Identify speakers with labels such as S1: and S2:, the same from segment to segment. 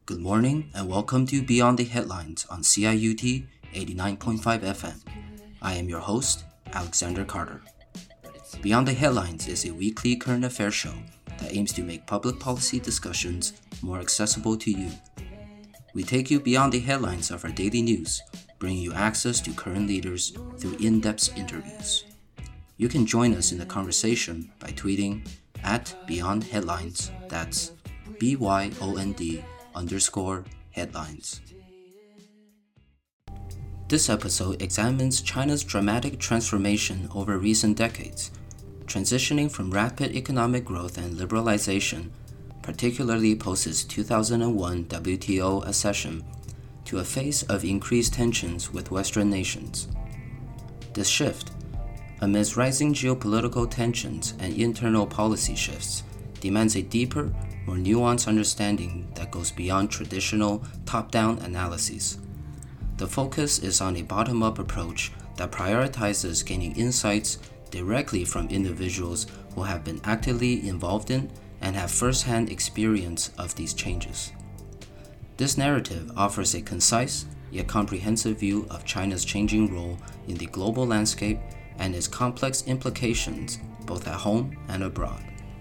S1: Good morning and welcome to Beyond the Headlines on CIUT 89.5 FM. I am your host, Alexander Carter. Beyond the Headlines is a weekly current affairs show that aims to make public policy discussions more accessible to you. We take you beyond the headlines of our daily news, bringing you access to current leaders through in-depth interviews. You can join us in the conversation by tweeting at Beyond Headlines, that's BYOND_headlines. This episode examines China's dramatic transformation over recent decades, transitioning from rapid economic growth and liberalization, particularly post its 2001 WTO accession, to a phase of increased tensions with Western nations. This shift, amidst rising geopolitical tensions and internal policy shifts, demands a deeper, more nuanced understanding that goes beyond traditional top-down analyses. The focus is on a bottom-up approach that prioritizes gaining insights directly from individuals who have been actively involved in and have first-hand experience of these changes. This narrative offers a concise yet comprehensive view of China's changing role in the global landscape and its complex implications both at home and abroad.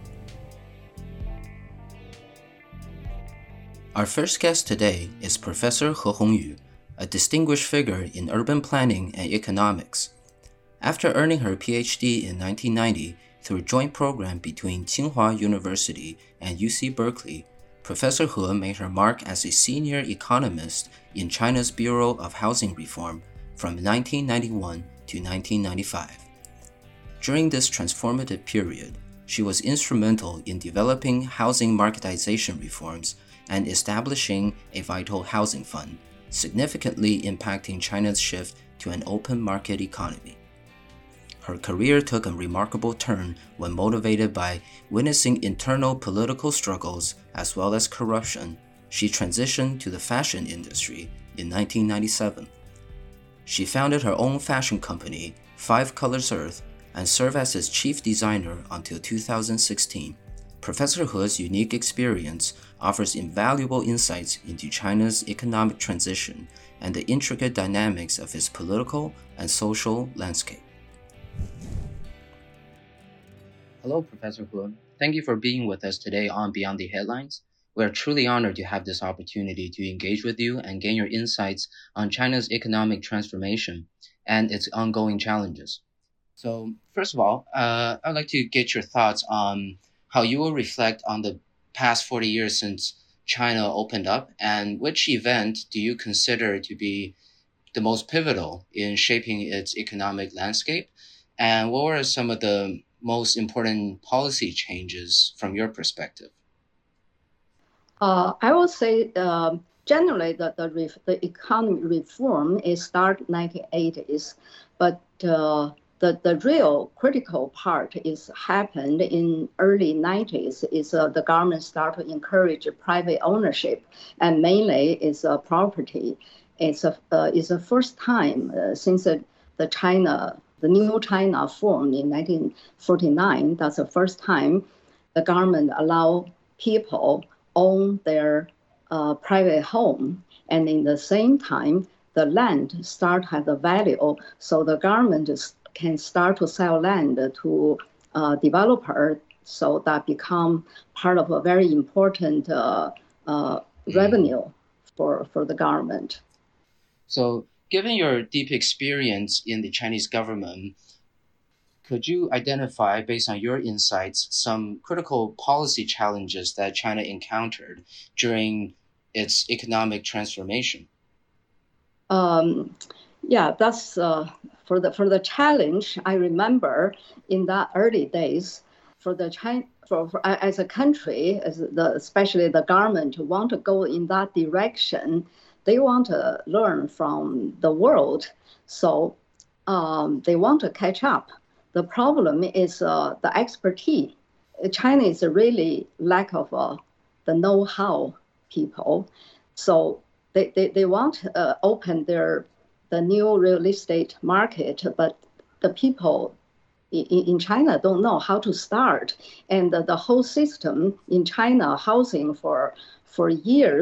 S1: Our first guest today is Professor He Hongyu, a distinguished figure in urban planning and economics. After earning her PhD in 1990 through a joint program between Tsinghua University and UC Berkeley, Professor He made her mark as a senior economist in China's Bureau of Housing Reform from 1991 to 1995. During this transformative period, she was instrumental in developing housing marketization reforms and establishing a vital housing fund, significantly impacting China's shift to an open market economy. Her career took a remarkable turn when motivated by witnessing internal political struggles as well as corruption. She transitioned to the fashion industry in 1997. She founded her own fashion company, Five Colors Earth, and served as its chief designer until 2016. Professor He's unique experience offers invaluable insights into China's economic transition and the intricate dynamics of its political and social landscape. Hello, Professor He. Thank you for being with us today on Beyond the Headlines. We are truly honored to have this opportunity to engage with you and gain your insights on China's economic transformation and its ongoing challenges. So, first of all, I'd like to get your thoughts on how you will reflect on the past 40 years since China opened up, and which event do you consider to be the most pivotal in shaping its economic landscape, and what were some of the most important policy changes from your perspective?
S2: I would say generally the economic reform is started 1980s, but the real critical part is happened in early 90s. Is the government start to encourage private ownership, and mainly is property. It's the first time since the new China formed in 1949. That's the first time the government allow people own their private home, and in the same time the land start has a value, so the government can start to sell land to developer, so that become part of a very important revenue for the government.
S1: So, given your deep experience in the Chinese government, could you identify, based on your insights, some critical policy challenges that China encountered during its economic transformation?
S2: That's for the challenge. I remember in that early days, for as a country, especially the government want to go in that direction. They want to learn from the world, so they want to catch up. The problem is the expertise. China is a really lack of the know-how people, so they want to open the new real estate market, but the people in China don't know how to start. And the whole system in China, housing for years,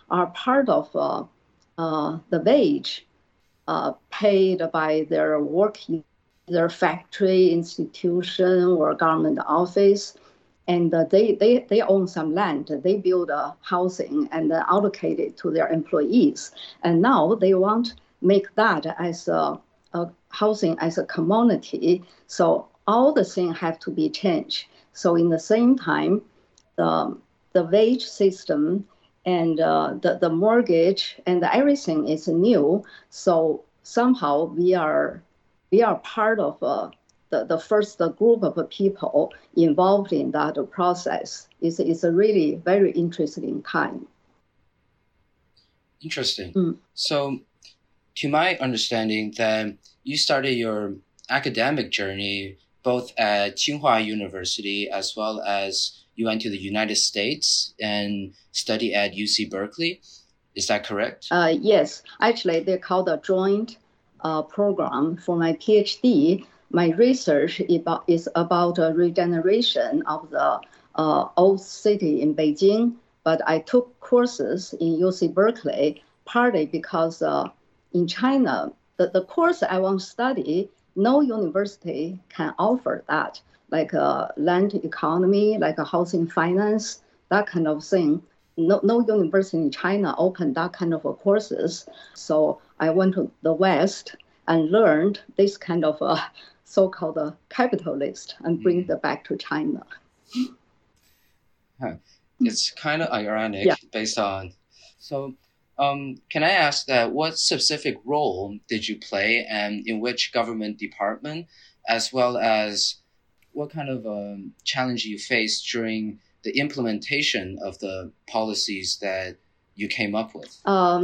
S2: are part of the wage paid by their work, either factory, institution, or government office. And they own some land. They build a housing and allocate it to their employees. And now they want to make that as a housing as a commodity. So all the things have to be changed. So in the same time, the wage system and the mortgage and everything is new. So somehow we are part of the first group of people involved in that process. It's a really very interesting time.
S1: Interesting. So, to my understanding, that you started your academic journey both at Tsinghua University as well as you went to the United States and studied at UC Berkeley. Is that correct?
S2: Yes. Actually, they call the joint program for my PhD. My research is about regeneration of the old city in Beijing, but I took courses in UC Berkeley, partly because in China, the course I want to study, no university can offer that, like land economy, like a housing finance, that kind of thing. No university in China opened that kind of courses. So I went to the West and learned this kind of so-called capitalist and bring it back to China.
S1: It's kind of ironic based on. So can I ask that what specific role did you play and in which government department, as well as what kind of challenge you faced during the implementation of the policies that you came up with?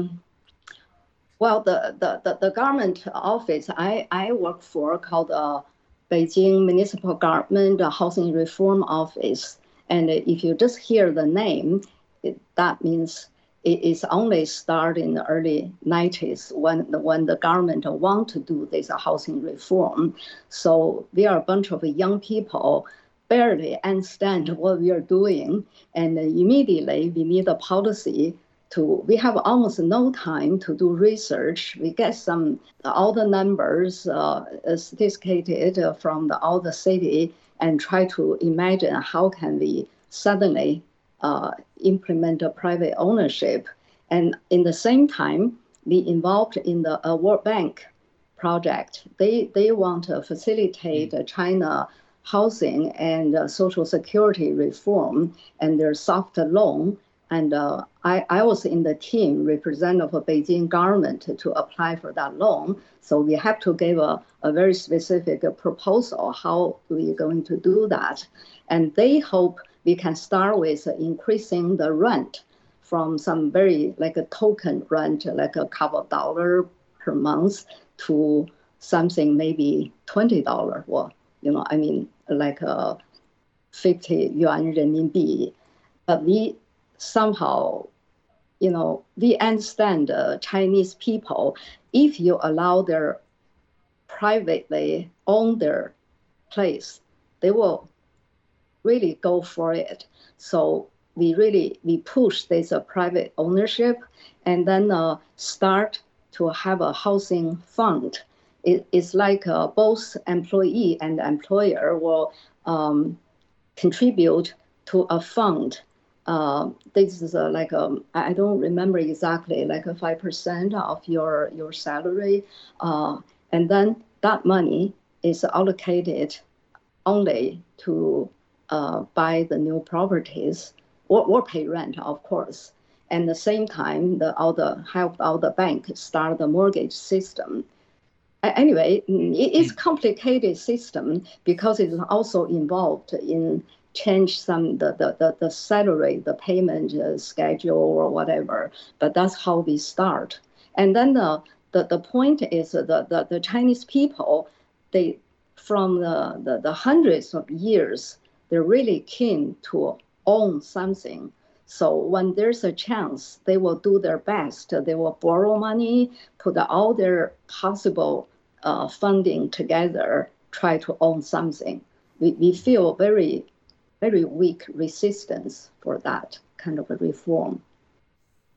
S2: Well, the government office I work for called Beijing Municipal Government Housing Reform Office. And if you just hear the name, that means it is only started in the early 90s when the government want to do this housing reform. So we are a bunch of young people barely understand what we are doing. And immediately we need a policy we have almost no time to do research. We get all the numbers sophisticated from all the city and try to imagine how can we suddenly implement a private ownership. And in the same time, we involved in the World Bank project. They want to facilitate China housing and social security reform and their soft loan. And I was in the team representative of Beijing government to apply for that loan. So we have to give a very specific proposal how we're going to do that. And they hope we can start with increasing the rent from some very like a token rent, like a couple of dollars per month to something maybe $20 or, like 50 yuan renminbi. But we somehow, we understand Chinese people, if you allow their privately own their place, they will really go for it. So we push this private ownership and then start to have a housing fund. It's like both employee and employer will contribute to a fund. This is I don't remember exactly, like a 5% of your salary. And then that money is allocated only to buy the new properties or pay rent, of course. And at the same time, help the bank start the mortgage system. Anyway, it's complicated system because it's also involved in change some the salary, the payment schedule or whatever. But that's how we start. And then the point is the Chinese people, they from the hundreds of years, they're really keen to own something. So when there's a chance, they will do their best. They will borrow money, put all their possible funding together, try to own something. We feel very weak resistance for that kind of a reform.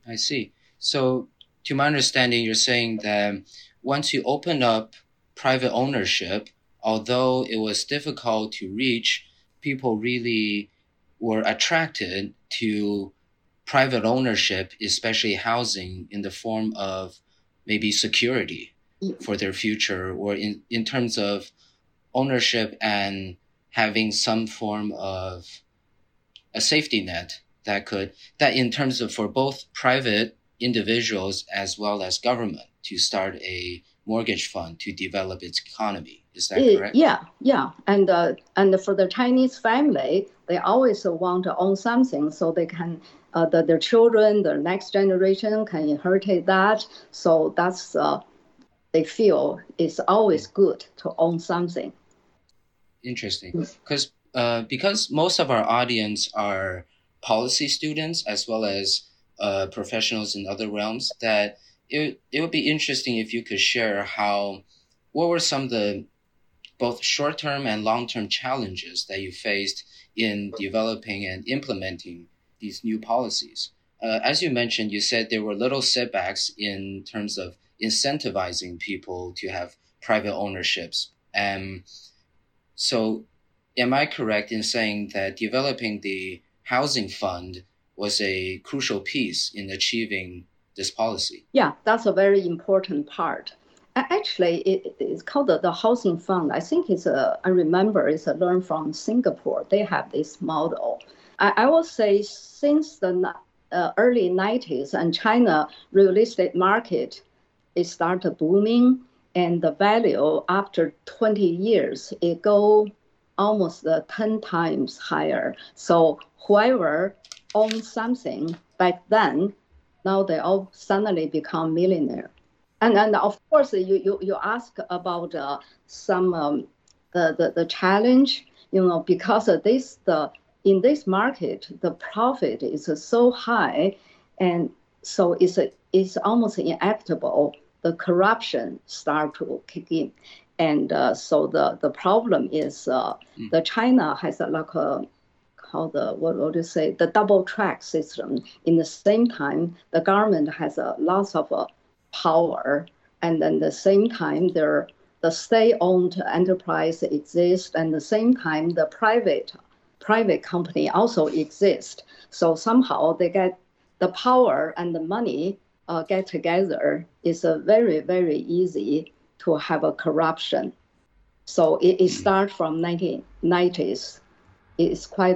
S1: I see. So, to my understanding, you're saying that once you open up private ownership, although it was difficult to reach, people really were attracted to private ownership, especially housing, in the form of maybe security for their future, or in terms of ownership and having some form of a safety net that in terms of for both private individuals as well as government to start a mortgage fund to develop its economy. Is that correct?
S2: Yeah. And for the Chinese family, they always want to own something so they can their children, the next generation can inherit that. So that's they feel it's always good to own something.
S1: Interesting, because most of our audience are policy students as well as professionals in other realms. That it would be interesting if you could share what were some of the both short-term and long-term challenges that you faced in developing and implementing these new policies. As you mentioned, you said there were little setbacks in terms of incentivizing people to have private ownerships. So am I correct in saying that developing the housing fund was a crucial piece in achieving this policy?
S2: Yeah, that's a very important part. Actually, it's called the housing fund. I think I remember it's a learn from Singapore. They have this model. I will say since the early 90s and China real estate market, it started booming, and the value after 20 years, it go almost 10 times higher. So whoever owns something back then, now they all suddenly become millionaire. And of course, you ask about some the challenge, because of this in this market the profit is so high, and so it's almost inevitable the corruption start to kick in, and so the problem is the China has like a called the what would you say the double track system. In the same time, the government has a lots of power, and then the same time the state-owned enterprise exists, and the same time the private company also exist. So somehow they get the power and the money get together. It's a very very easy to have a corruption. So it starts from 1990s. It's quite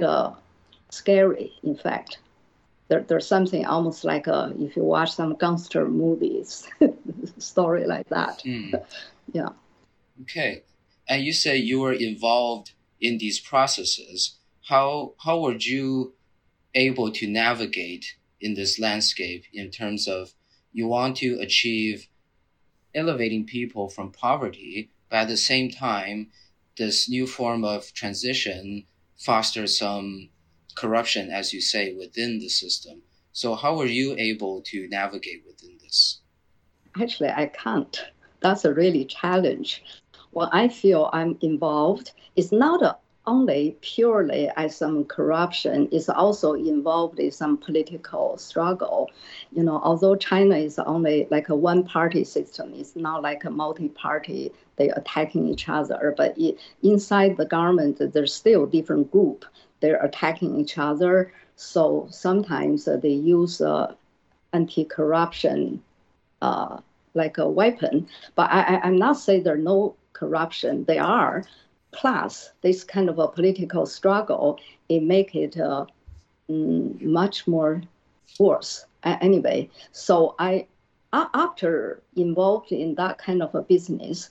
S2: scary, in fact. There's something almost like if you watch some gangster movies, story like that. Yeah.
S1: Okay. And you say you were involved in these processes. How were you able to navigate in this landscape in terms of you want to achieve elevating people from poverty, but at the same time, this new form of transition fosters some corruption, as you say, within the system. So how were you able to navigate within this?
S2: Actually, I can't. That's a really challenge. When I feel I'm involved, it's not only purely as some corruption, it's also involved in some political struggle. Although China is only like a one-party system, it's not like a multi-party, they attacking each other. But inside the government, there's still different group. They're attacking each other. So sometimes they use anti-corruption like a weapon. But I'm not saying there are no corruption. They are. Plus, this kind of a political struggle, it make it much more worse. Anyway, so after involved in that kind of a business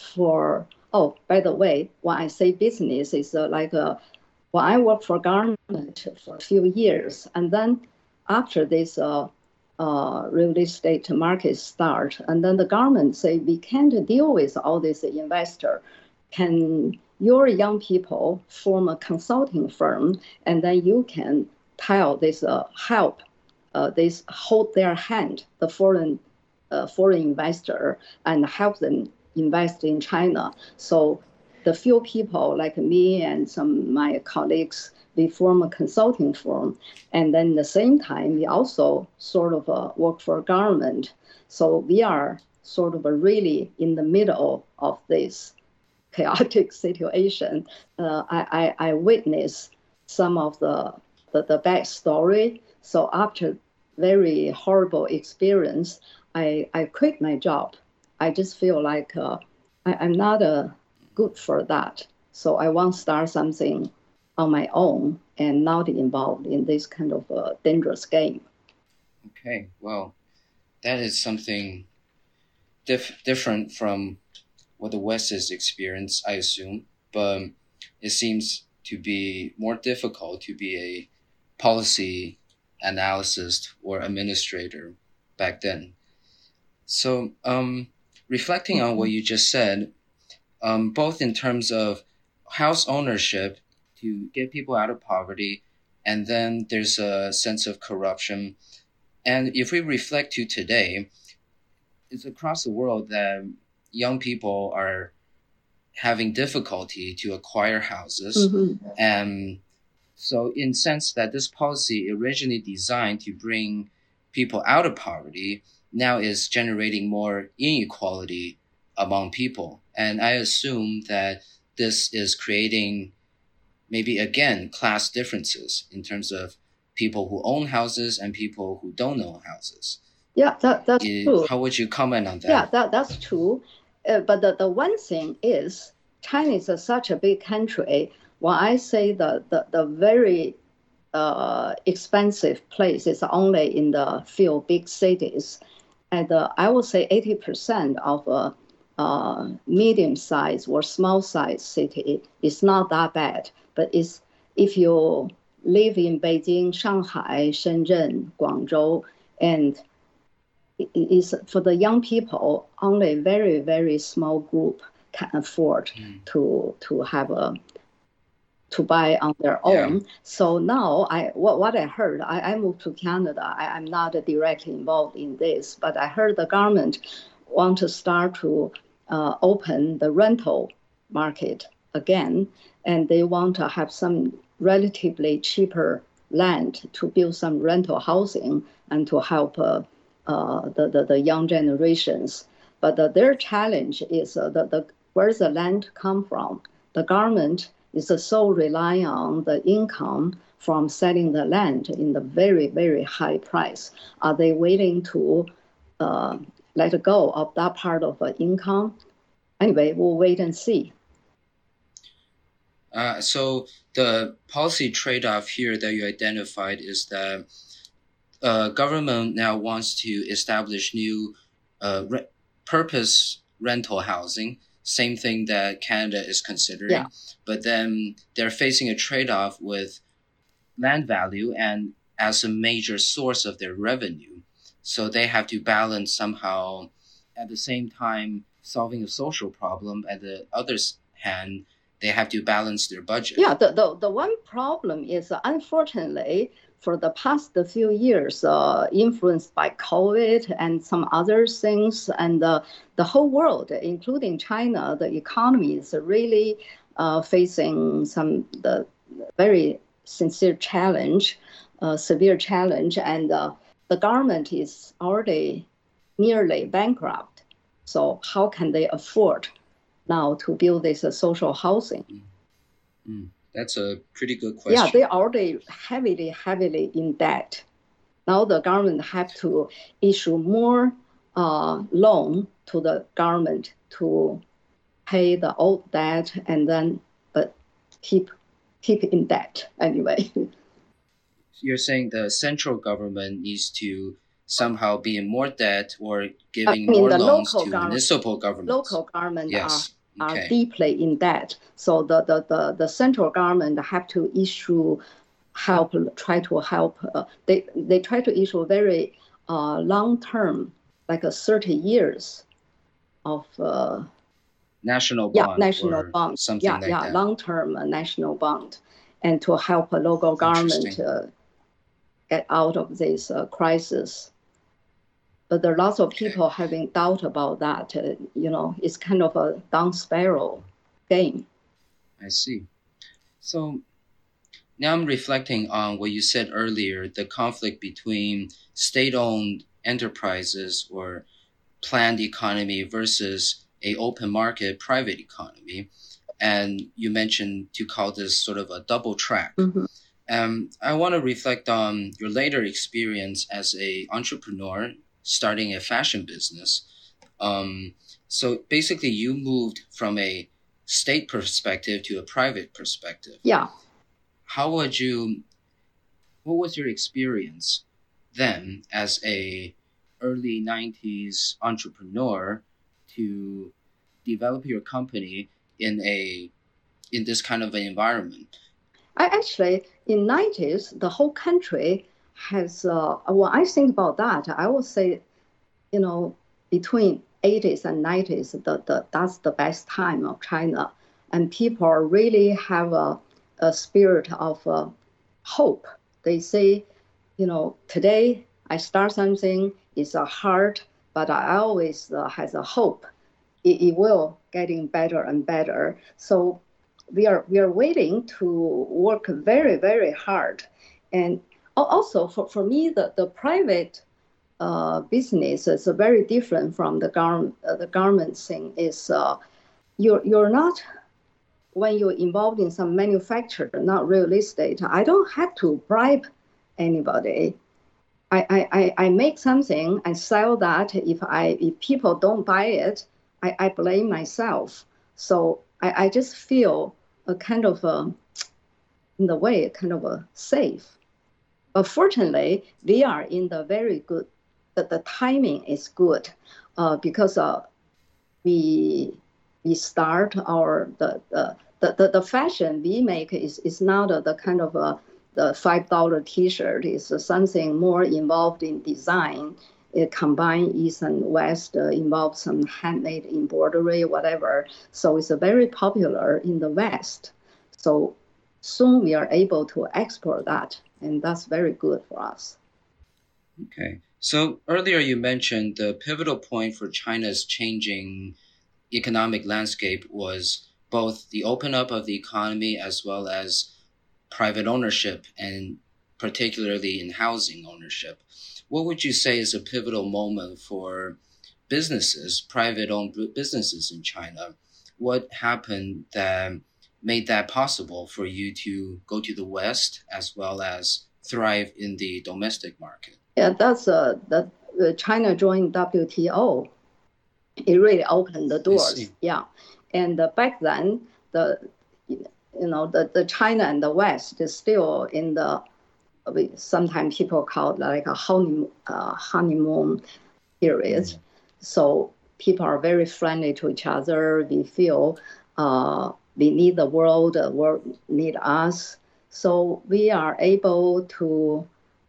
S2: by the way, when I say business, it's when I worked for government for a few years, and then after this real estate market start, and then the government say we can't deal with all this investor. Can your young people form a consulting firm, and then you can tell this help this hold their hand, the foreign investor, and help them invest in China. So the few people like me and some of my colleagues, we form a consulting firm. And then at the same time, we also sort of work for government. So we are sort of really in the middle of this chaotic situation. I witnessed some of the bad story. So after very horrible experience, I quit my job. I just feel like I'm not good for that. So I want to start something on my own and not involved in this kind of dangerous game.
S1: Okay, well, that is something different from what the West has experienced, I assume, but it seems to be more difficult to be a policy analyst or administrator back then. So, reflecting on what you just said, both in terms of house ownership to get people out of poverty, and then there's a sense of corruption. And if we reflect to today, it's across the world that young people are having difficulty to acquire houses.
S2: Mm-hmm.
S1: And so in sense that this policy originally designed to bring people out of poverty now is generating more inequality among people. And I assume that this is creating maybe again class differences in terms of people who own houses and people who don't own houses.
S2: Yeah, that's true.
S1: How would you comment on that?
S2: Yeah, that's true. But the one thing is, China is such a big country. When I say the very expensive place is only in the few big cities, and I would say 80% of medium-sized or small-sized city is not that bad. But if you live in Beijing, Shanghai, Shenzhen, Guangzhou, and it is for the young people, only a very, very small group can afford to have to buy on their own. Yeah. So now what I heard, I moved to Canada. I'm not directly involved in this, but I heard the government want to start to open the rental market again, and they want to have some relatively cheaper land to build some rental housing and to help the young generations. But their challenge is where's the land come from? The government is so relying on the income from selling the land in the very, very high price. Are they willing to let go of that part of the income? Anyway, we'll wait and see.
S1: So the policy trade-off here that you identified is that government now wants to establish new purpose rental housing, same thing that Canada is considering. Yeah. But then they're facing a trade-off with land value and as a major source of their revenue. So they have to balance somehow at the same time solving a social problem. At the other hand, they have to balance their budget.
S2: Yeah, the one problem is, unfortunately, for the past few years, influenced by COVID and some other things, and the whole world, including China, the economy is really facing the very severe challenge, and the government is already nearly bankrupt. So how can they afford now to build this social housing?
S1: That's a pretty good question.
S2: Yeah, they're already heavily in debt. Now the government have to issue more loan to the government to pay the old debt and then keep in debt anyway.
S1: You're saying the central government needs to somehow be in more debt or giving more loans to municipal governments.
S2: Local government are deeply in debt. So the central government have to issue try to help. They try to issue very long-term, like 30 years of
S1: national bond.
S2: National bond.
S1: Something like that.
S2: Long-term national bond, and to help a local government get out of this crisis. But there are lots of people having doubt about that. It's kind of a down spiral game.
S1: I see. So Now I'm reflecting on what you said earlier, the conflict between state-owned enterprises or planned economy versus a open market private economy. And you mentioned to call this sort of a double track.
S2: Mm-hmm.
S1: I want to reflect on your later experience as a entrepreneur starting a fashion business. So basically, you moved from a state perspective to a private perspective.
S2: Yeah.
S1: What was your experience then as a early 90s entrepreneur to develop your company in this kind of an environment?
S2: Actually, in 90s, the whole country has, when I think about that, I would say, between 80s and 90s, that's the best time of China. And people really have a spirit of hope. They say, today I start something, it's hard, but I always has a hope. It will getting better and better. So we are waiting to work very, very hard. And also for me, the private business is very different from the government thing. Is you're not, when you're involved in some manufacture, not real estate. I don't have to bribe anybody. I make something and sell that. If people don't buy it, I blame myself. So I just feel a kind of in the way kind of a safe. But fortunately, we are in the very good. The timing is good because we start the fashion we make is not the kind of the $5 T-shirt. Is something more involved in design. It combines East and West, involves some handmade embroidery, whatever. So it's very popular in the West. So soon we are able to export that, and that's very good for us.
S1: Okay. So earlier you mentioned the pivotal point for China's changing economic landscape was both the open up of the economy as well as private ownership, and particularly in housing ownership. What would you say is a pivotal moment for businesses, private-owned businesses in China? What happened that made that possible for you to go to the West as well as thrive in the domestic market?
S2: Yeah, that's China joined WTO. It really opened the doors. Yeah, and back then the China and the West is still in the, sometimes people call it like a honeymoon period. Mm-hmm. So people are very friendly to each other. We feel we need the world need us. So we are able to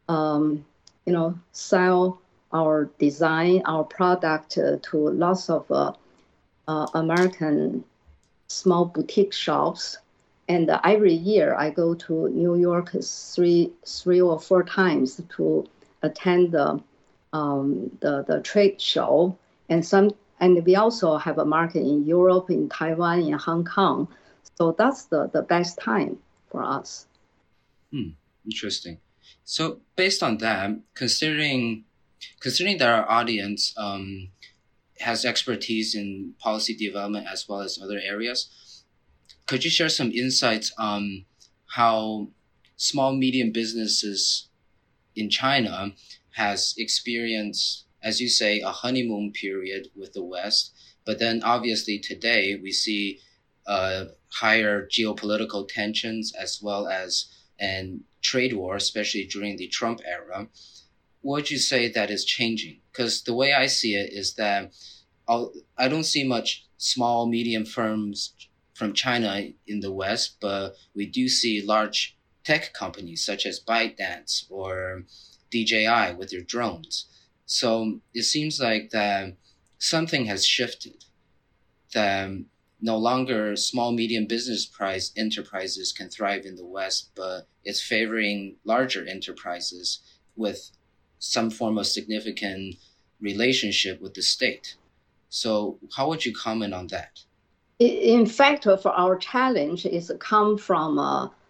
S2: sell our design, our product to lots of American small boutique shops. And every year I go to New York three or four times to attend the trade show. And we also have a market in Europe, in Taiwan, in Hong Kong. So that's the best time for us.
S1: Interesting. So based on that, considering that our audience has expertise in policy development as well as other areas, could you share some insights on how small, medium businesses in China has experienced, as you say, a honeymoon period with the West, but then obviously today we see higher geopolitical tensions as well as an trade war, especially during the Trump era. What would you say that is changing? Because the way I see it is that I don't see much small, medium firms from China in the West, but we do see large tech companies such as ByteDance or DJI with their drones. So it seems like that something has shifted, that no longer small, medium business enterprises can thrive in the West, but it's favoring larger enterprises with some form of significant relationship with the state. So how would you comment on that?
S2: In fact, for our challenge is come from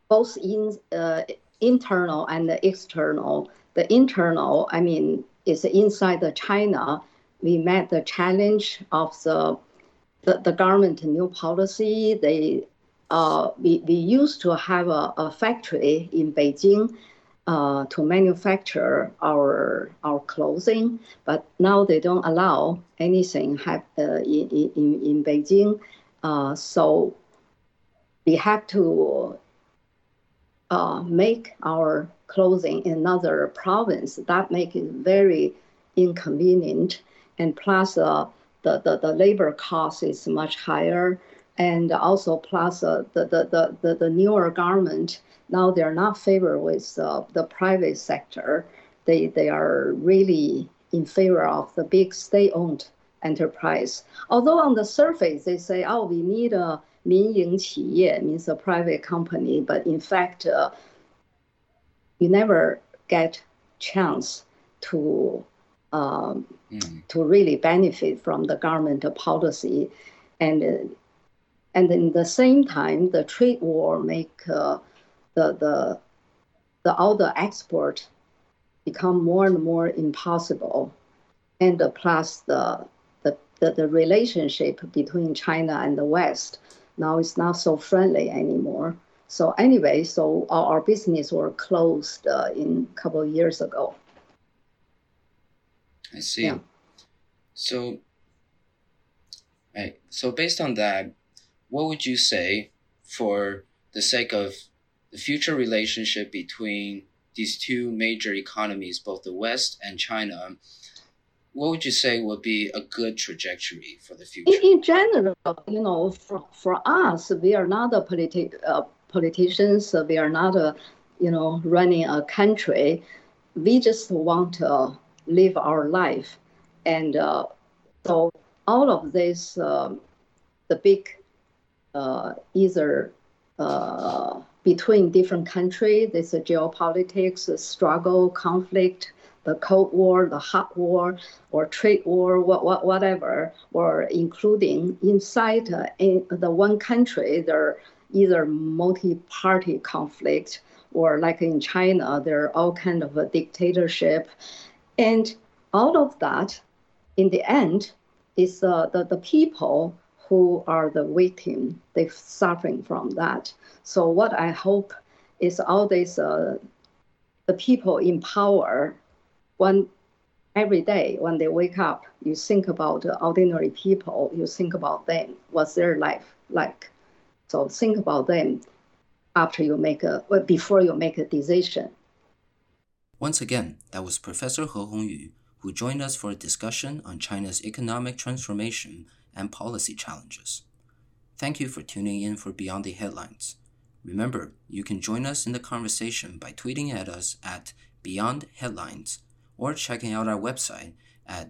S2: both internal and external. The internal, I mean, is inside the China. We met the challenge of the government new policy. We used to have a factory in Beijing to manufacture our clothing, but now they don't allow anything in Beijing. So we have to make our clothing in another province. That makes it very inconvenient, and plus the labor cost is much higher, and also plus the newer government now they're not favored with the private sector. They are really in favor of the big state-owned enterprise. Although on the surface they say, oh, we need a 民营企业 means a private company, but in fact, you never get chance to really benefit from the government policy, and in the same time, the trade war make all the export become more and more impossible, and plus the relationship between China and the West now is not so friendly anymore. So anyway, so our business were closed in a couple of years ago.
S1: I see. Yeah. So, right. So based on that, what would you say for the sake of the future relationship between these two major economies, both the West and China? What would you say would be a good trajectory for the future?
S2: In general, you know, for us, we are not politicians. We are not, running a country. We just want to live our life, and so all of this, the big, either between different countries, there's a geopolitics, a struggle, conflict, the Cold War, the hot war, or trade war, whatever, or including inside in the one country, there are either multi-party conflict, or like in China, there are all kind of a dictatorship. And all of that, in the end, is the people who are the victim. They're suffering from that. So what I hope is all this, the people in power, every day when they wake up, you think about ordinary people, you think about them, what's their life like. So think about them before you make a decision.
S1: Once again, that was Professor He Hongyu, who joined us for a discussion on China's economic transformation and policy challenges. Thank you for tuning in for Beyond the Headlines. Remember, you can join us in the conversation by tweeting at us at Beyond Headlines, or checking out our website at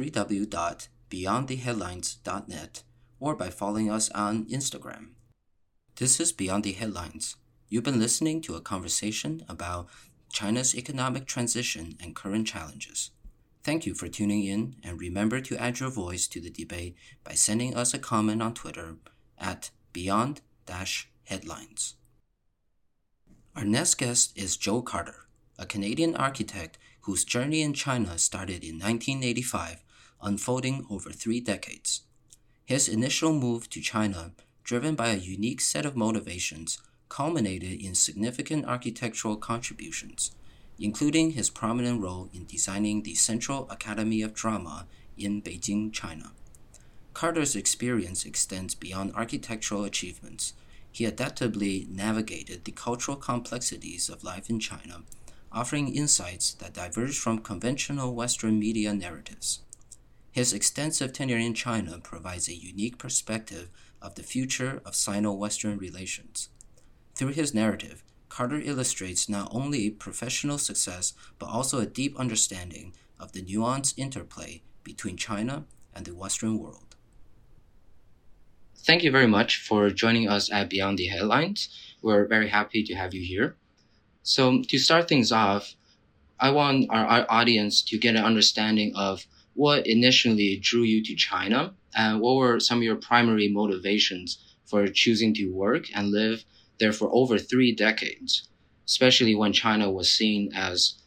S1: www.beyondtheheadlines.net, or by following us on Instagram. This is Beyond the Headlines. You've been listening to a conversation about China's economic transition and current challenges. Thank you for tuning in, and remember to add your voice to the debate by sending us a comment on Twitter at Beyond-Headlines. Our next guest is Joe Carter, a Canadian architect whose journey in China started in 1985, unfolding over 3 decades. His initial move to China, driven by a unique set of motivations, culminated in significant architectural contributions, including his prominent role in designing the Central Academy of Drama in Beijing, China. Carter's experience extends beyond architectural achievements. He adaptably navigated the cultural complexities of life in China, offering insights that diverge from conventional Western media narratives. His extensive tenure in China provides a unique perspective of the future of Sino-Western relations. Through his narrative, Carter illustrates not only professional success, but also a deep understanding of the nuanced interplay between China and the Western world. Thank you very much for joining us at Beyond the Headlines. We're very happy to have you here. So to start things off, I want our audience to get an understanding of what initially drew you to China, and what were some of your primary motivations for choosing to work and live there for over 3 decades, especially when China was seen as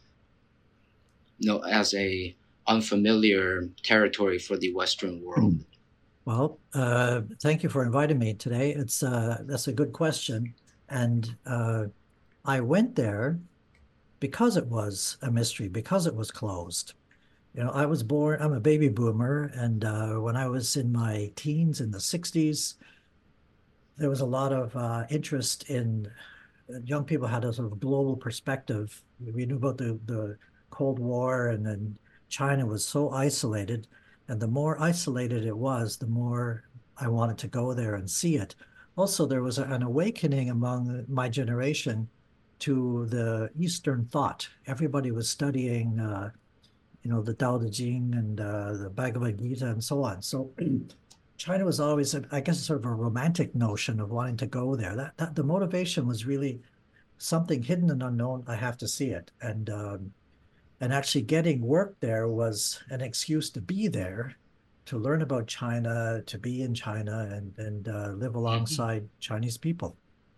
S1: as a unfamiliar territory for the Western world?
S3: Well, thank you for inviting me today. That's a good question, and I went there because it was a mystery, because it was closed. I was born, I'm a baby boomer, and when I was in my teens in the 60s, there was a lot of interest in young people had a sort of global perspective. We knew about the Cold War, and then China was so isolated. And the more isolated it was, the more I wanted to go there and see it. Also, there was an awakening among my generation to the Eastern thought. Everybody was studying, the Tao Te Ching and the Bhagavad Gita and so on. So China was always, I guess, sort of a romantic notion of wanting to go there. That the motivation was really something hidden and unknown. I have to see it, and actually getting work there was an excuse to be there, to learn about China, to be in China, and live alongside Chinese people.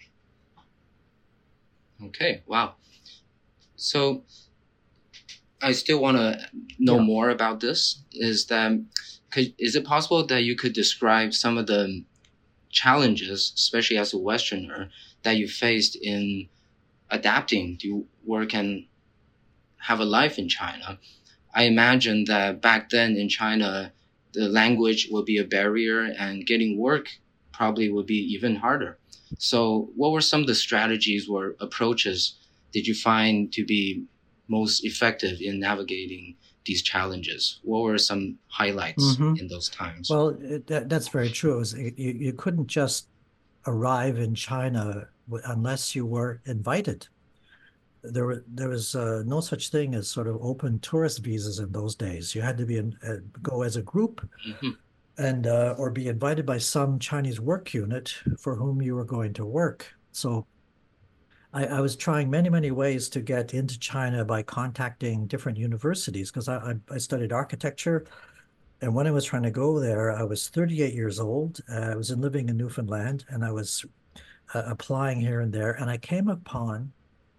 S1: Okay, wow. So I still want to know more about this. Is it possible that you could describe some of the challenges, especially as a Westerner, that you faced in adapting to work and have a life in China? I imagine that back then in China, the language would be a barrier and getting work probably would be even harder. So what were some of the strategies or approaches did you find to be most effective in navigating these challenges? What were some highlights in those times?
S3: Well, that's very true. You couldn't just arrive in China unless you were invited. There was no such thing as sort of open tourist visas in those days. You had to go as a group and or be invited by some Chinese work unit for whom you were going to work. So I was trying many ways to get into China by contacting different universities, because I studied architecture. And when I was trying to go there, I was 38 years old. I was living in Newfoundland, and I was applying here and there. And I came upon,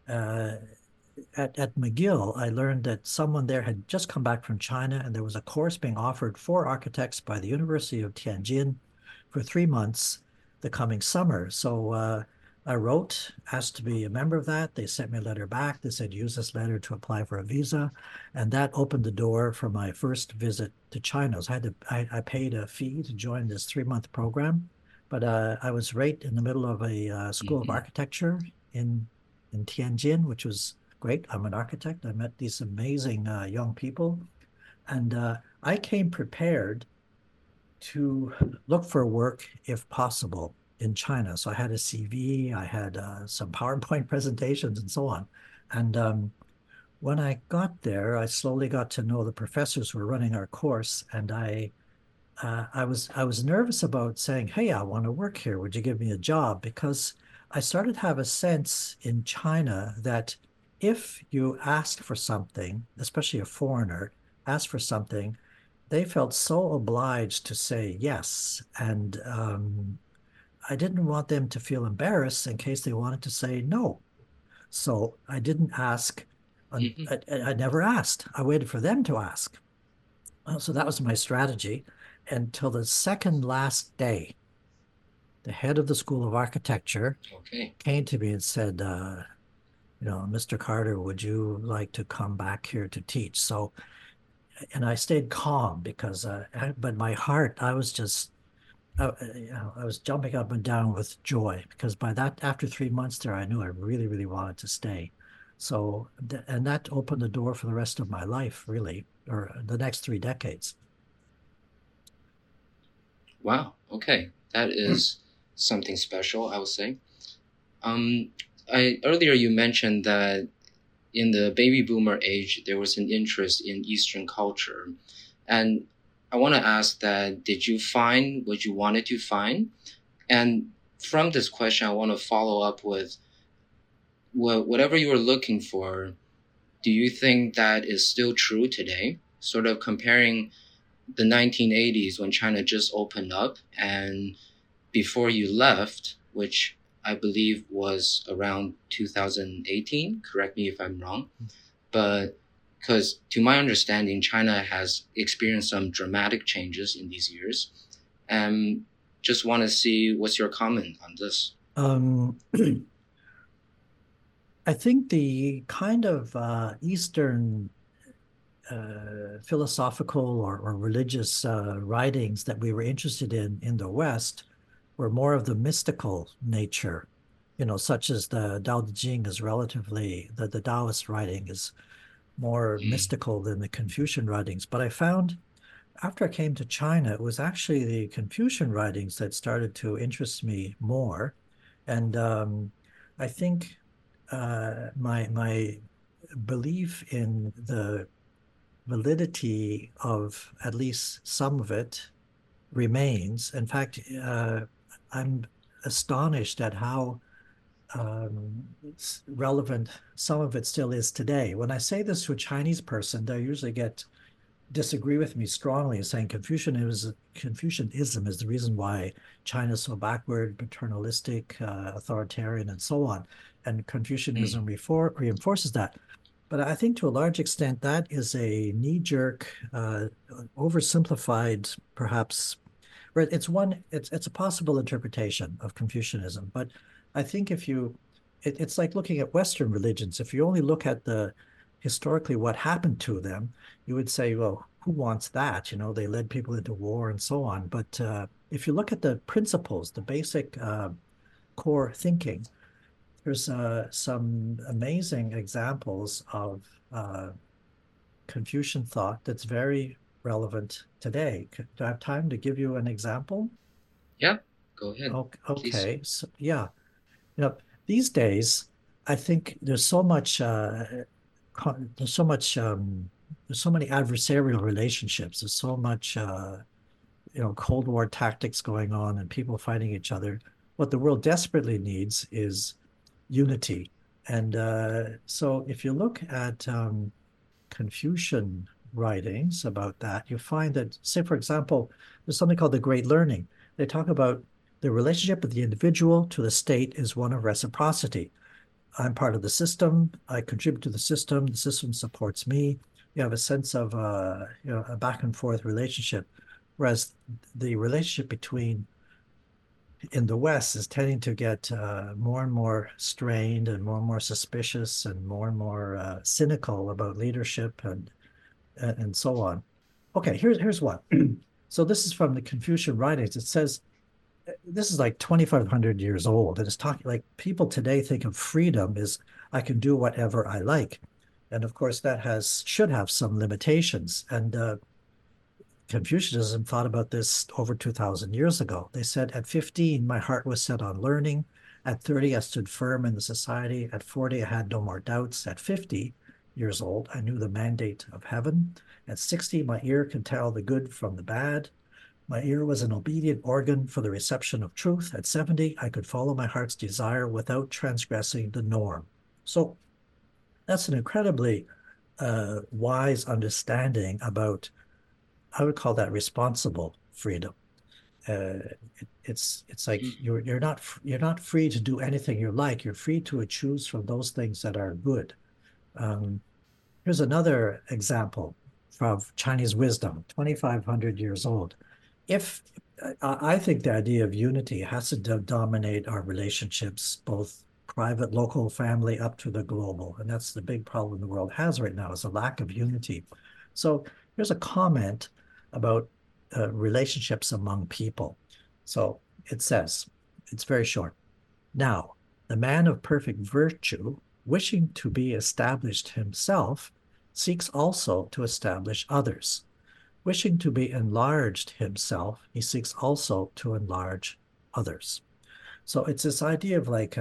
S3: at McGill, I learned that someone there had just come back from China, and there was a course being offered for architects by the University of Tianjin for 3 months the coming summer. So I wrote, asked to be a member of that. They sent me a letter back. They said, use this letter to apply for a visa. And that opened the door for my first visit to China. So I paid a fee to join this 3-month program. But I was right in the middle of a school of architecture in Tianjin, which was great. I'm an architect. I met these amazing young people. And I came prepared to look for work if possible in China. So I had a CV, I had some PowerPoint presentations and so on. And when I got there, I slowly got to know the professors who were running our course. And I was nervous about saying, hey, I want to work here. Would you give me a job? Because I started to have a sense in China that if you asked for something, especially a foreigner, asked for something, they felt so obliged to say yes. And I didn't want them to feel embarrassed in case they wanted to say no. So I didn't ask. I never asked. I waited for them to ask. So that was my strategy until the second last day. The head of the School of Architecture came to me and said, Mr. Carter, would you like to come back here to teach? So, and I stayed calm because, but my heart, I was just, I was jumping up and down with joy, because after 3 months there, I knew I really wanted to stay. So, and that opened the door for the rest of my life, really, or the next 3 decades.
S1: Wow. Okay. That is something special, I would say. Earlier you mentioned that in the baby boomer age, there was an interest in Eastern culture. And I want to ask that, did you find what you wanted to find? And from this question, I want to follow up with whatever you were looking for, do you think that is still true today? Sort of comparing the 1980s when China just opened up and before you left, which I believe, was around 2018. Correct me if I'm wrong. But because to my understanding, China has experienced some dramatic changes in these years. And just want to see what's your comment on this.
S3: I think the kind of Eastern philosophical or religious writings that we were interested in the West were more of the mystical nature, such as the Tao Te Ching is relatively, the Taoist writing is more mystical than the Confucian writings. But I found after I came to China, it was actually the Confucian writings that started to interest me more. And I think my belief in the validity of at least some of it remains. In fact, I'm astonished at how relevant some of it still is today. When I say this to a Chinese person, they usually disagree with me strongly, saying Confucianism is the reason why China is so backward, paternalistic, authoritarian, and so on. And Confucianism reinforces that. But I think to a large extent, that is a knee-jerk, oversimplified, perhaps, it's a possible interpretation of Confucianism. But I think it's like looking at Western religions. If you only look at historically what happened to them, you would say, well, who wants that? They led people into war and so on. But if you look at the principles, the basic core thinking, there's some amazing examples of Confucian thought that's very relevant today. Do I have time to give you an example?
S1: Yeah, go ahead.
S3: Okay. So, yeah. These days, I think there's so many adversarial relationships. There's so much, Cold War tactics going on and people fighting each other. What the world desperately needs is unity. And so if you look at Confucian writings about that, you find that, say, for example, there's something called the Great Learning. They talk about the relationship of the individual to the state is one of reciprocity. I'm part of the system. I contribute to the system supports me. You have a sense of a back and forth relationship. Whereas the relationship in the West is tending to get more and more strained and more suspicious and more cynical about leadership and so on. Okay, here's one. So this is from the Confucian writings. It says, this is like 2,500 years old, and it's talking like people today think of freedom as I can do whatever I like. And of course, that should have some limitations. And Confucianism thought about this over 2,000 years ago. They said, at 15, my heart was set on learning. At 30, I stood firm in the society. At 40, I had no more doubts. At 50 years old, I knew the mandate of heaven. At 60, my ear could tell the good from the bad. My ear was an obedient organ for the reception of truth. At 70, I could follow my heart's desire without transgressing the norm. So that's an incredibly wise understanding about, I would call that responsible freedom. It's like you're not free to do anything you like. You're free to choose from those things that are good. Here's another example of Chinese wisdom, 2,500 years old. If I think the idea of unity has to dominate our relationships, both private, local, family, up to the global. And that's the big problem the world has right now, is a lack of unity. So here's a comment about relationships among people. So it says, it's very short. Now, the man of perfect virtue, wishing to be established himself, seeks also to establish others. Wishing to be enlarged himself, he seeks also to enlarge others. So it's this idea of like,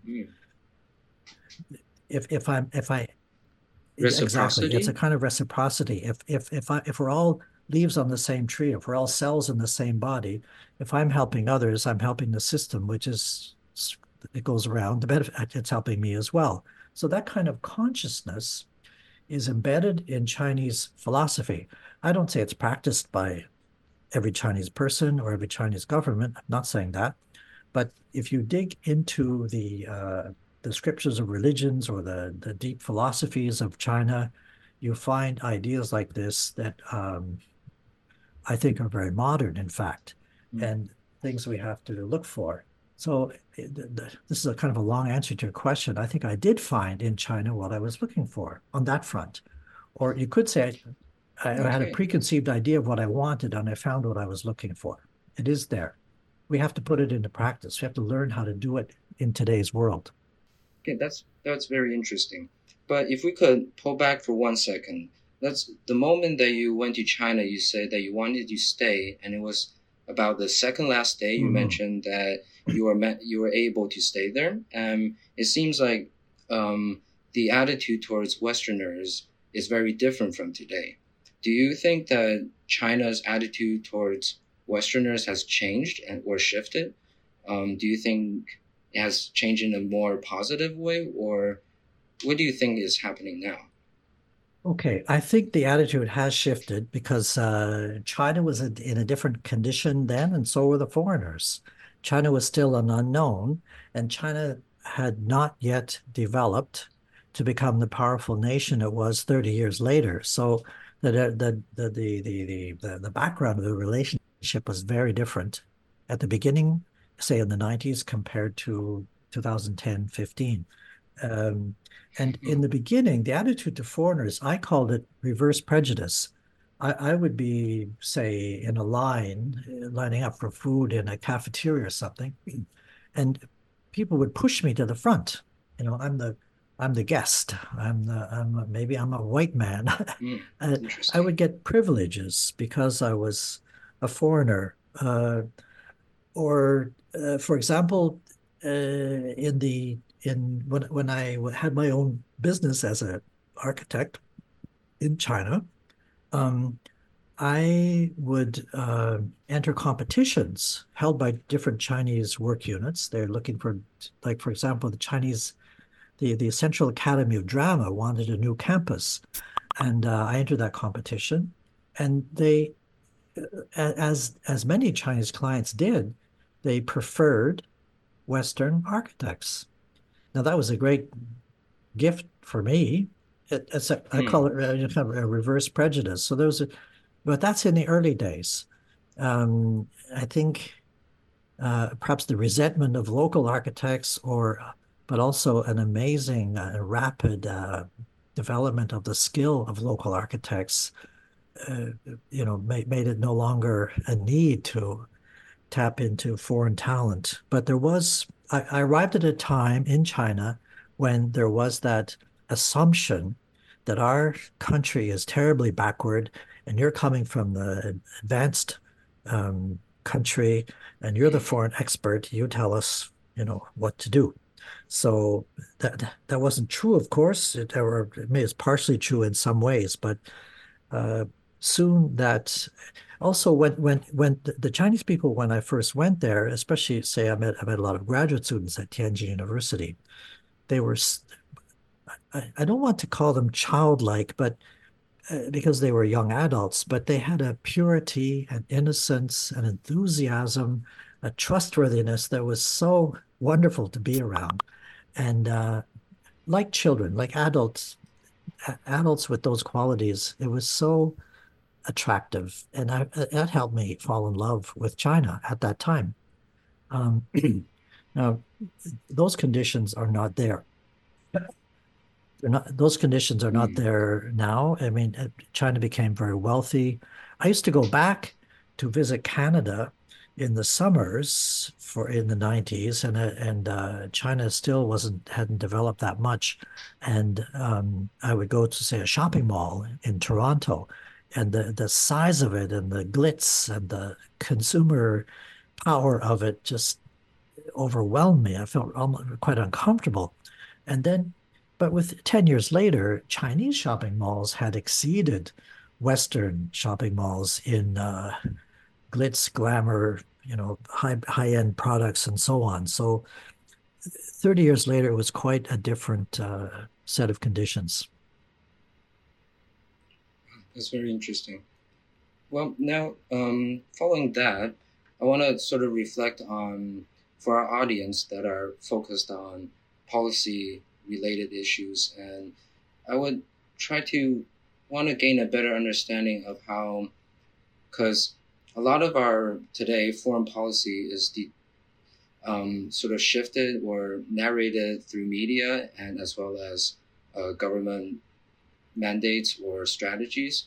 S3: if I exactly, it's a kind of reciprocity. If we're all leaves on the same tree, if we're all cells in the same body, if I'm helping others, I'm helping the system, which is, it goes around, the benefit, it's helping me as well. So that kind of consciousness is embedded in Chinese philosophy. I don't say it's practiced by every Chinese person or every Chinese government. I'm not saying that. But if you dig into the scriptures of religions or the deep philosophies of China, you find ideas like this that I think are very modern, in fact, and things we have to look for. So this is a kind of a long answer to your question. I think I did find in China what I was looking for on that front. Or you could say I had a
S1: Okay.
S3: preconceived idea of what I wanted and I found what I was looking for. It is there. We have to put it into practice. We have to learn how to do it in today's world.
S1: Okay, that's very interesting. But if we could pull back for 1 second, that's the moment that you went to China, you said that you wanted to stay, and it was about the second last day. You mentioned that you were able to stay there. It seems like the attitude towards Westerners is very different from today. Do you think that China's attitude towards Westerners has changed or shifted? Do you think it has changed in a more positive way, or what do you think is happening now?
S3: Okay, I think the attitude has shifted because China was in a different condition then, and so were the foreigners. China was still an unknown, and China had not yet developed to become the powerful nation it was 30 years later. So the background of the relationship was very different at the beginning, say in the 90s compared to 2010, 15. Um, and in the beginning, the attitude to foreigners, I called it reverse prejudice. I would be, say, in a line, lining up for food in a cafeteria or something, and people would push me to the front. I'm the guest. Maybe I'm a white man. I
S1: Interesting.
S3: would get privileges because I was a foreigner. For example, in when I had my own business as an architect in China, um, I would enter competitions held by different Chinese work units. They're looking for, like, for example, the Central Academy of Drama wanted a new campus, and I entered that competition, and as many Chinese clients did, they preferred Western architects. Now that was a great gift for me. I
S1: Hmm.
S3: call it kind of a reverse prejudice. But that's in the early days. I think perhaps the resentment of local architects, but also an amazing, rapid development of the skill of local architects, uh, made it no longer a need to tap into foreign talent. But I arrived at a time in China when there was that assumption that our country is terribly backward and you're coming from the advanced country and you're the foreign expert. You tell us, what to do. So that wasn't true, of course. It's partially true in some ways, but uh, soon that also when the Chinese people, when I first went there, especially say I met a lot of graduate students at Tianjin University. They were I don't want to call them childlike, but because they were young adults, but they had a purity and innocence and enthusiasm, a trustworthiness that was so wonderful to be around. And like children, like adults with those qualities, it was so attractive, and that helped me fall in love with China at that time. Um, Now, those conditions are not there. Those conditions are not
S1: Hmm.
S3: there now. I mean, China became very wealthy. I used to go back to visit Canada in the summers in the 90s, and China still hadn't developed that much. And I would go to, say, a shopping mall in Toronto, and the size of it and the glitz and the consumer power of it just overwhelmed me. I felt almost quite uncomfortable. And then, but with 10 years later, Chinese shopping malls had exceeded Western shopping malls in glitz, glamour, high-end products and so on. So 30 years later, it was quite a different set of conditions.
S1: That's very interesting. Well, now, following that, I want to sort of reflect on for our audience that are focused on policy-related issues, and I would try to want to gain a better understanding of how, because a lot of our today foreign policy is sort of shifted or narrated through media and as well as government mandates or strategies.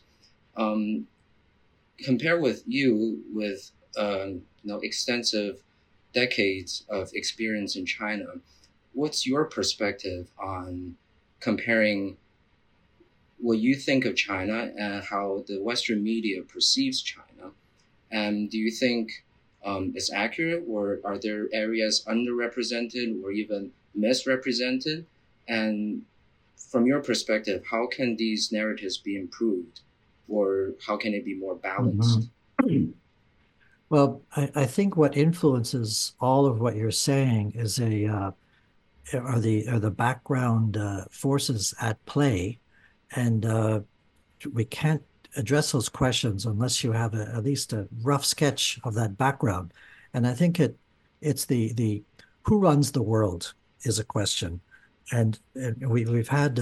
S1: Compare with you with extensive decades of experience in China. What's your perspective on comparing what you think of China and how the Western media perceives China? And do you think it's accurate, or are there areas underrepresented or even misrepresented? And from your perspective, how can these narratives be improved, or how can it be more balanced?
S3: Mm-hmm. Well, I think what influences all of what you're saying is are the background forces at play, and we can't address those questions unless you have at least a rough sketch of that background. And I think it's the who runs the world is a question, and we've had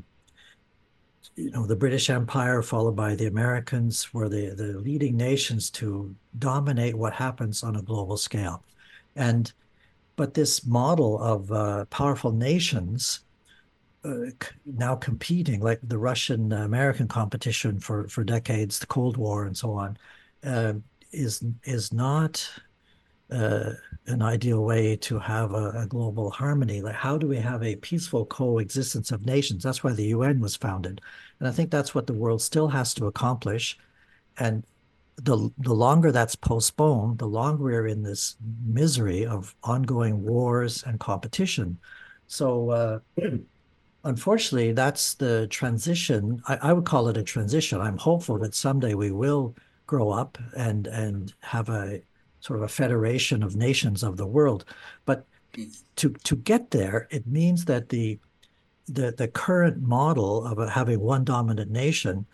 S3: the British Empire followed by the Americans were the leading nations to dominate what happens on a global scale, but this model of powerful nations now competing, like the Russian-American competition for decades, the Cold War and so on, is not an ideal way to have a global harmony. Like, how do we have a peaceful coexistence of nations? That's why the UN was founded. And I think that's what the world still has to accomplish. And the longer that's postponed, the longer we're in this misery of ongoing wars and competition. So unfortunately, that's the transition. I would call it a transition. I'm hopeful that someday we will grow up and have a sort of a federation of nations of the world. But to get there, it means that the current model of having one dominant nation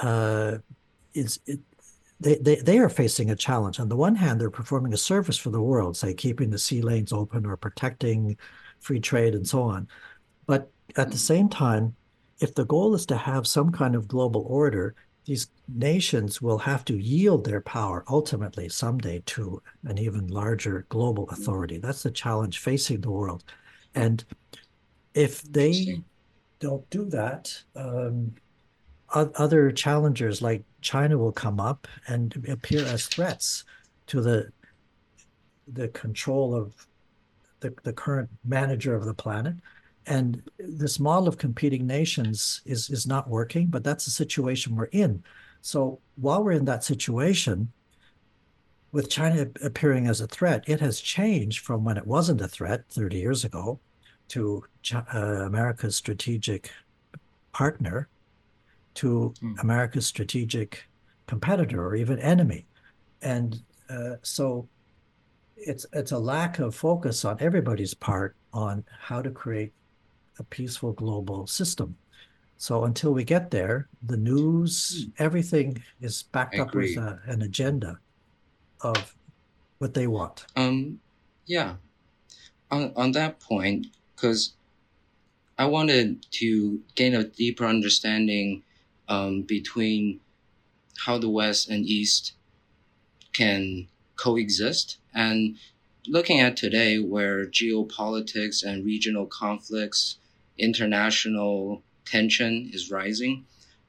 S3: they are facing a challenge. On the one hand, they're performing a service for the world, say keeping the sea lanes open or protecting free trade and so on. But at the same time, if the goal is to have some kind of global order, these nations will have to yield their power ultimately someday to an even larger global authority. That's the challenge facing the world. And if they don't do that, other challengers like China will come up and appear as threats to the control of the current manager of the planet. And this model of competing nations is not working, but that's the situation we're in. So while we're in that situation, with China appearing as a threat, it has changed from when it wasn't a threat 30 years ago to America's strategic partner to America's strategic competitor or even enemy. And so it's a lack of focus on everybody's part on how to create a peaceful global system. So until we get there, the news, everything is backed up with an agenda of what they want.
S1: Yeah. On that point, because I wanted to gain a deeper understanding between how the West and East can coexist. And looking at today where geopolitics and regional conflicts, international tension is rising.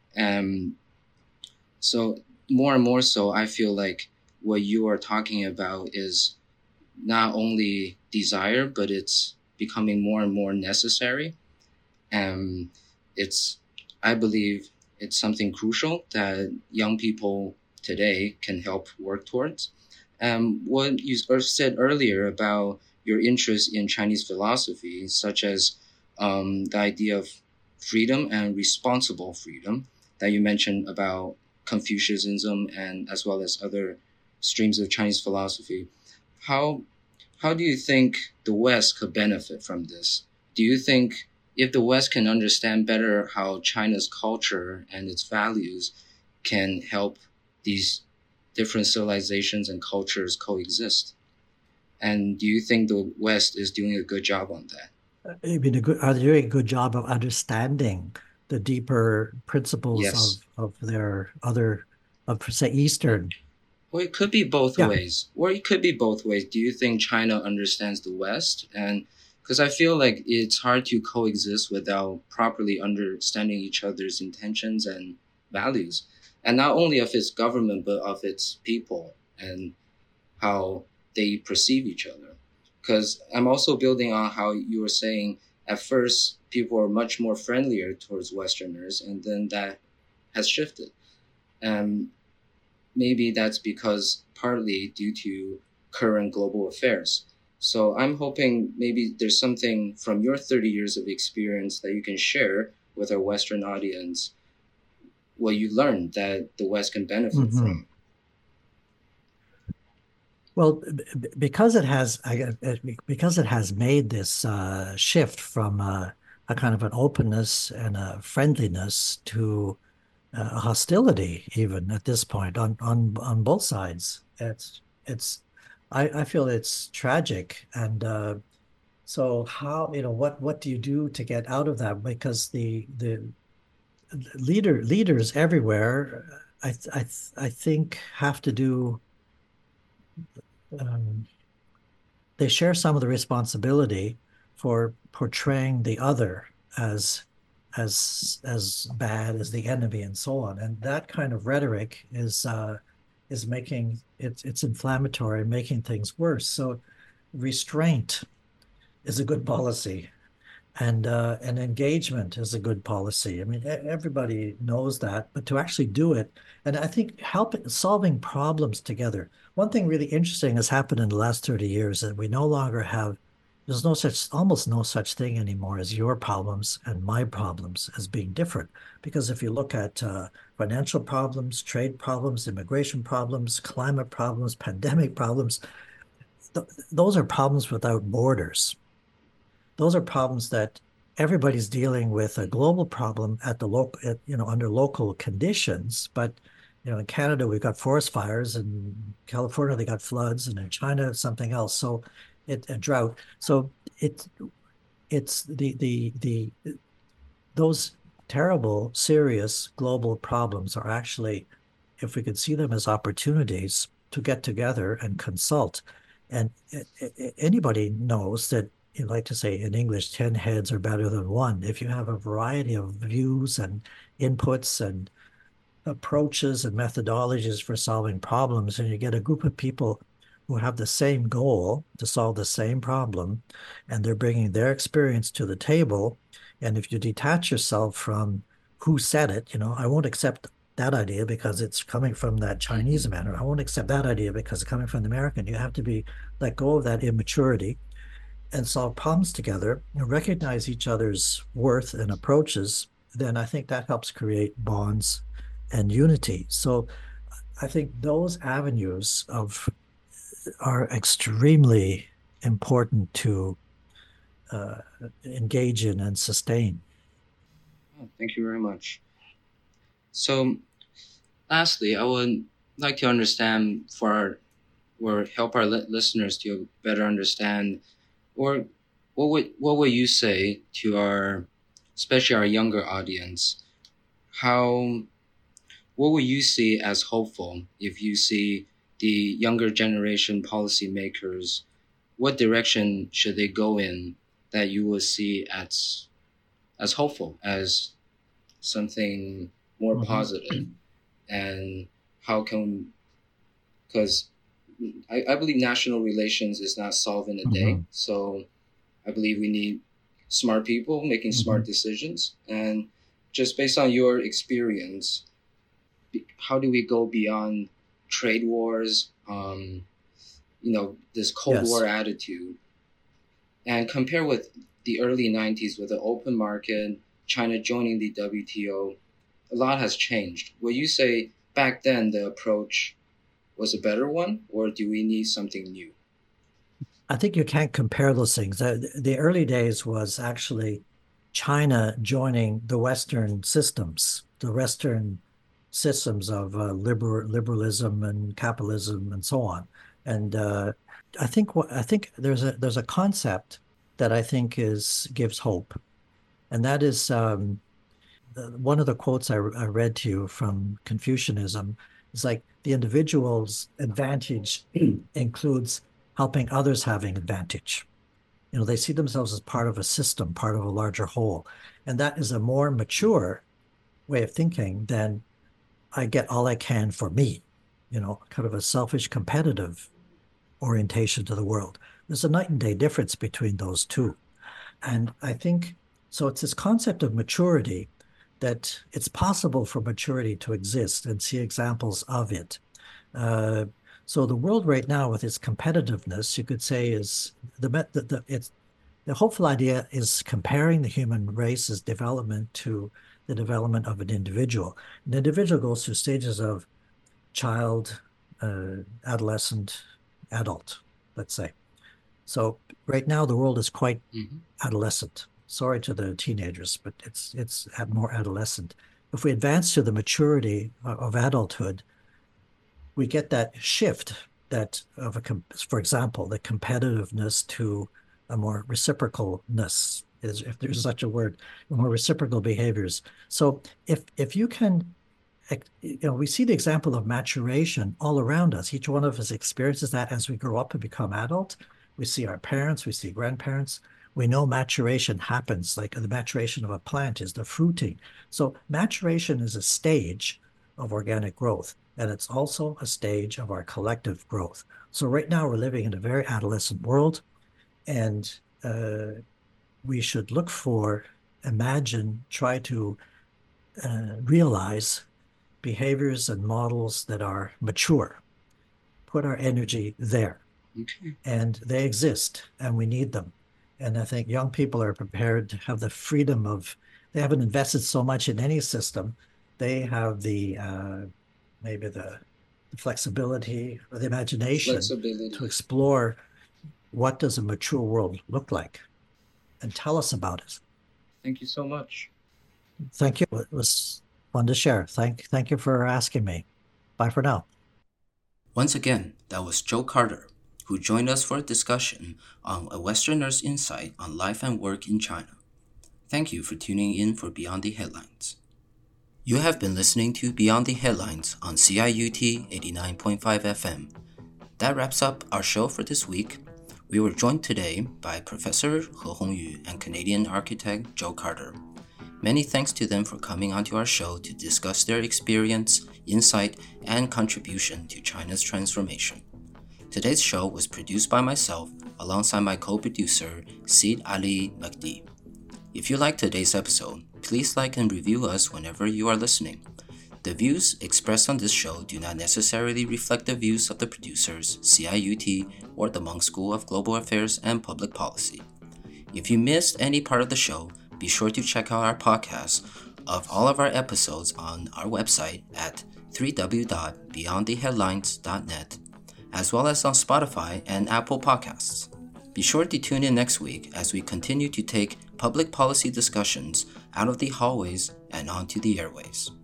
S1: So more and more so, I feel like what you are talking about is not only desire, but it's becoming more and more necessary. And I believe it's something crucial that young people today can help work towards. What you said earlier about your interest in Chinese philosophy, such as the idea of freedom and responsible freedom that you mentioned about Confucianism and as well as other streams of Chinese philosophy. How do you think the West could benefit from this? Do you think if the West can understand better how China's culture and its values can help these different civilizations and cultures coexist? And do you think the West is doing a good job on that?
S3: I mean, are they doing a good job of understanding the deeper principles
S1: Yes.
S3: of their other, of say, Eastern?
S1: Well, it could be both
S3: Yeah.
S1: ways, or it could be both ways. Do you think China understands the West? And because I feel like it's hard to coexist without properly understanding each other's intentions and values, and not only of its government, but of its people and how they perceive each other. Because I'm also building on how you were saying at first people are much more friendlier towards Westerners, and then that has shifted. And maybe that's because partly due to current global affairs. So I'm hoping maybe there's something from your 30 years of experience that you can share with our Western audience, what you learned that the West can benefit from.
S3: Well, because it has made this shift from a kind of an openness and a friendliness to hostility, even at this point on both sides. It's I feel it's tragic, and so how, what do you do to get out of that? Because the leaders everywhere, I think, have to do. Um, they share some of the responsibility for portraying the other as as bad as the enemy and so on. And that kind of rhetoric is making it's inflammatory, making things worse. So restraint is a good policy, and engagement is a good policy. I mean, everybody knows that, but to actually do it, and I think solving problems together. One thing really interesting has happened in the last 30 years that we no longer have. There's almost no such thing anymore as your problems and my problems as being different. Because if you look at financial problems, trade problems, immigration problems, climate problems, pandemic problems, those are problems without borders. Those are problems that everybody's dealing with a global problem at the local, under local conditions. But, in Canada, we've got forest fires, and California, they got floods, and in China, something else. So a drought. So it's those terrible, serious global problems are actually, if we could see them as opportunities to get together and consult. And anybody knows that, you like to say in English, 10 heads are better than one. If you have a variety of views and inputs and approaches and methodologies for solving problems, and you get a group of people who have the same goal to solve the same problem, and they're bringing their experience to the table. And if you detach yourself from who said it, I won't accept that idea because it's coming from that Chinese man, or I won't accept that idea because it's coming from the American. You have to let go of that immaturity and solve problems together and recognize each other's worth and approaches. Then I think that helps create bonds and unity. So I think those avenues are extremely important to engage in and sustain.
S1: Oh, thank you very much. So, lastly, I would like to understand or help our listeners to better understand, or what would you say to especially our younger audience, how what would you see as hopeful if you see the younger generation policymakers? What direction should they go in that you will see as hopeful, as something more positive? And how can, because I believe national relations is not solved in a day. So I believe we need smart people making smart decisions. And just based on your experience, how do we go beyond trade wars, this Cold War attitude, and compare with the early 90s with the open market, China joining the WTO? A lot has changed. Would you say back then the approach was a better one, or do we need something new?
S3: I think you can't compare those things. The early days was actually China joining the Western systems, of liberalism and capitalism and so on. And I think there's a concept that I think gives hope, and that is one of the quotes I read to you from Confucianism is like the individual's advantage includes helping others having advantage. They see themselves as part of a system, part of a larger whole. And that is a more mature way of thinking than I get all I can for me, kind of a selfish competitive orientation to the world. There's a night and day difference between those two. And I think so it's this concept of maturity that it's possible for maturity to exist and see examples of it. So the world right now with its competitiveness, you could say is the hopeful idea is comparing the human race's development to the development of an individual. An individual goes through stages of child, adolescent, adult, let's say. So right now the world is quite adolescent. Sorry to the teenagers, but it's more adolescent. If we advance to the maturity of adulthood, we get that shift for example, the competitiveness to a more reciprocalness, if there's such a word, more reciprocal behaviors. So if you can, we see the example of maturation all around us. Each one of us experiences that as we grow up and become adult. We see our parents, we see grandparents. We know maturation happens, like the maturation of a plant is the fruiting. So maturation is a stage of organic growth, and it's also a stage of our collective growth. So right now we're living in a very adolescent world, and we should try to realize behaviors and models that are mature, put our energy there.
S1: Okay.
S3: And they exist, and we need them. And I think young people are prepared to have the freedom they haven't invested so much in any system. They have maybe the flexibility or the imagination to explore what does a mature world look like, and tell us about it.
S1: Thank you so much.
S3: Thank you. It was fun to share. Thank you for asking me. Bye for now.
S1: Once again, that was Joe Carter, who joined us for a discussion on a Westerner's insight on life and work in China. Thank you for tuning in for Beyond the Headlines. You have been listening to Beyond the Headlines on CIUT 89.5 FM. That wraps up our show for this week. We were joined today by Professor He Hongyu and Canadian architect Joe Carter. Many thanks to them for coming onto our show to discuss their experience, insight, and contribution to China's transformation. Today's show was produced by myself alongside my co-producer, Sid Ali Magdi. If you liked today's episode, please like and review us whenever you are listening. The views expressed on this show do not necessarily reflect the views of the producers, CIUT, or the Munk School of Global Affairs and Public Policy. If you missed any part of the show, be sure to check out our podcasts of all of our episodes on our website at www.beyondtheheadlines.net, as well as on Spotify and Apple Podcasts. Be sure to tune in next week as we continue to take public policy discussions out of the hallways and onto the airways.